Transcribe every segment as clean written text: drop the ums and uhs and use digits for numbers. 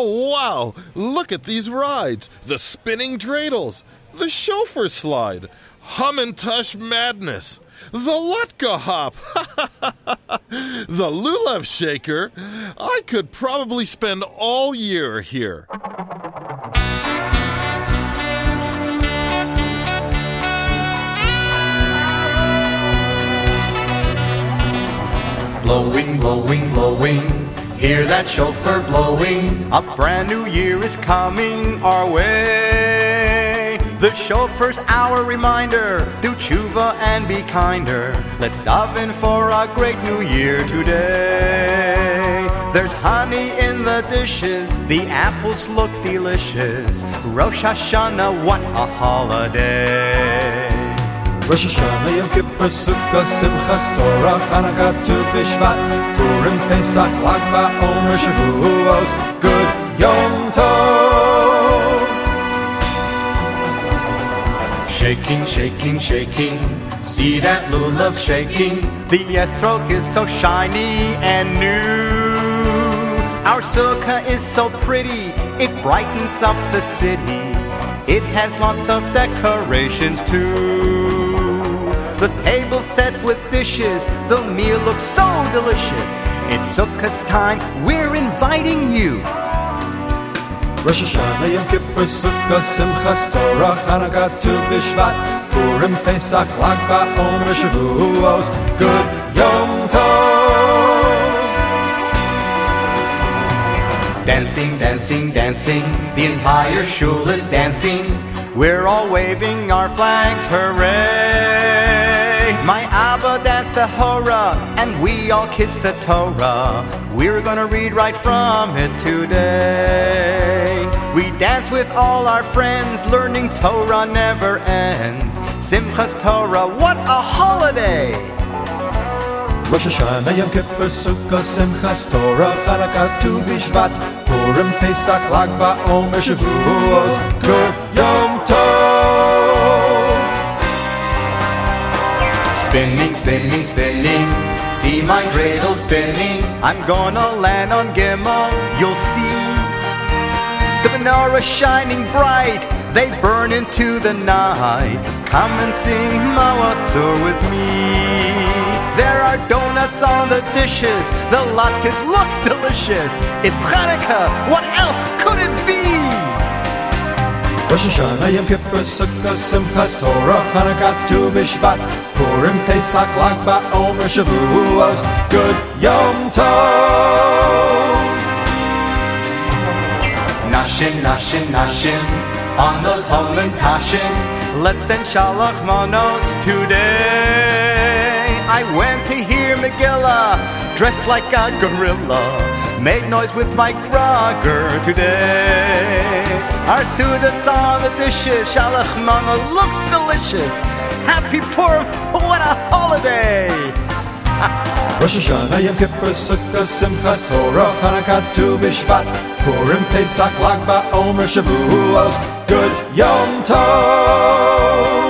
Oh, wow! Look at these rides! The spinning dreidels! The chauffeur slide! Hum-and-tush madness! The Lutka hop! The Lulav shaker! I could probably spend all year here. Blowing, blowing, blowing. Hear that chauffeur blowing. A brand new year is coming our way. The chauffeur's our reminder. Do tshuva and be kinder. Let's dive in for a great new year today. There's honey in the dishes. The apples look delicious. Rosh Hashanah, what a holiday. Rosh Hashanah, Yom Kippur, Sukkot, Simchas Torah, Chanukah, Tu B'Shvat, Purim, Pesach, Lag BaOmer, Shavuos, Good Yom Tov. Shaking, shaking, shaking. See that lulav shaking. The esrog is so shiny and new. Our sukkah is so pretty. It brightens up the city. It has lots of decorations too. The table's set with dishes. The meal looks so delicious. It's Sukkah's time. We're inviting you. Rosh Hashanah, Yom Kippur, Sukkot, Simchas Torah, Chanukah, Tu B'Shvat, Purim, Pesach, Lag BaOmer, Shavuos, Good Yom Tov. Dancing, dancing, dancing. The entire shul is dancing. We're all waving our flags, hooray! My Abba danced the Hora, and we all kissed the Torah. We're gonna read right from it today. We dance with all our friends, learning Torah never ends. Simchas Torah, what a holiday! Rosh Hashanah, Yom Kippur, Sukkot, Simchas Torah, Chanukah, Tu B'Shvat, Purim, Pesach, Lag BaOmer, Shavuos, Good Yom Tov. Spinning, spinning, spinning. See my dreidel spinning. I'm gonna land on Gimel, you'll see. The menorah shining bright, they burn into the night. Come and sing Mawasur with me. There are donuts on the dishes. The latkes look delicious. It's Chanukah. What else could it be? Rosh Hashanah, Yom Kippur, Sukkot, Simchas Torah, Chanukah, Tu B'Shvat, Purim, Pesach, Lag BaOmer, Shavuos, Good Yom Tov. Nashin, nashin, nashin. On those holy tashin. Let's send Shalach Manos today. I went to hear Megillah, dressed like a gorilla. Made noise with my grogger today. Our Sudat's on the dishes. Shalach Mana looks delicious. Happy Purim, what a holiday! Rosh Hashanah, Yom Kippur, Sukkot, Simchas Torah, Chanukah, Tu B'Shvat, Purim, Pesach, Lag BaOmer, Shavuos, Good Yom Tov.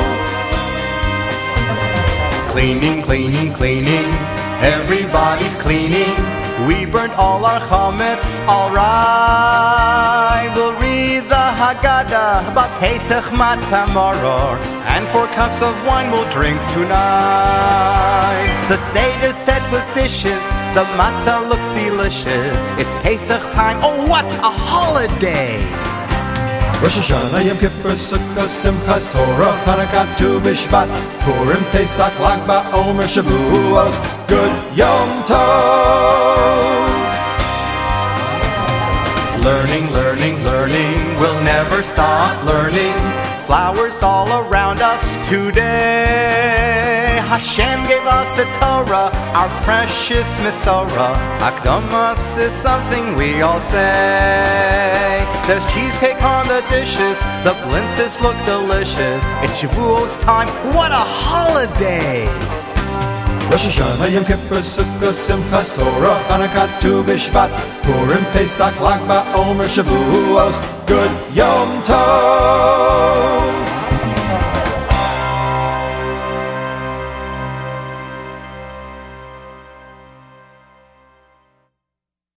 Cleaning, cleaning, cleaning. Everybody's cleaning. We burnt all our chametz, alright. We'll read the Haggadah about Pesach Matzah Maror, and 4 cups of wine we'll drink tonight. The Seder's set with dishes, the matzah looks delicious. It's Pesach time, oh what a holiday! Rosh Hashanah, Yom Kippur, Sukkot, Simchas Torah, Chanukah, Tu B'Shvat, Purim, Pesach, Lag BaOmer, Shavuos, Good Yom Tov. Learning, learning, learning. We'll never stop learning. Flowers all around us today. Hashem gave us the Torah, our precious Mesorah. Akdamas is something we all say. There's cheesecake on the dishes, the blintzes look delicious. It's Shavuos time, what a holiday! Rosh Hashanah, Yom Kippur, Sukkot, Simchas Torah, Chanukah, Tu B'Shvat, Purim, Pesach, Lag BaOmer, Shavuos, Good Yom Tov.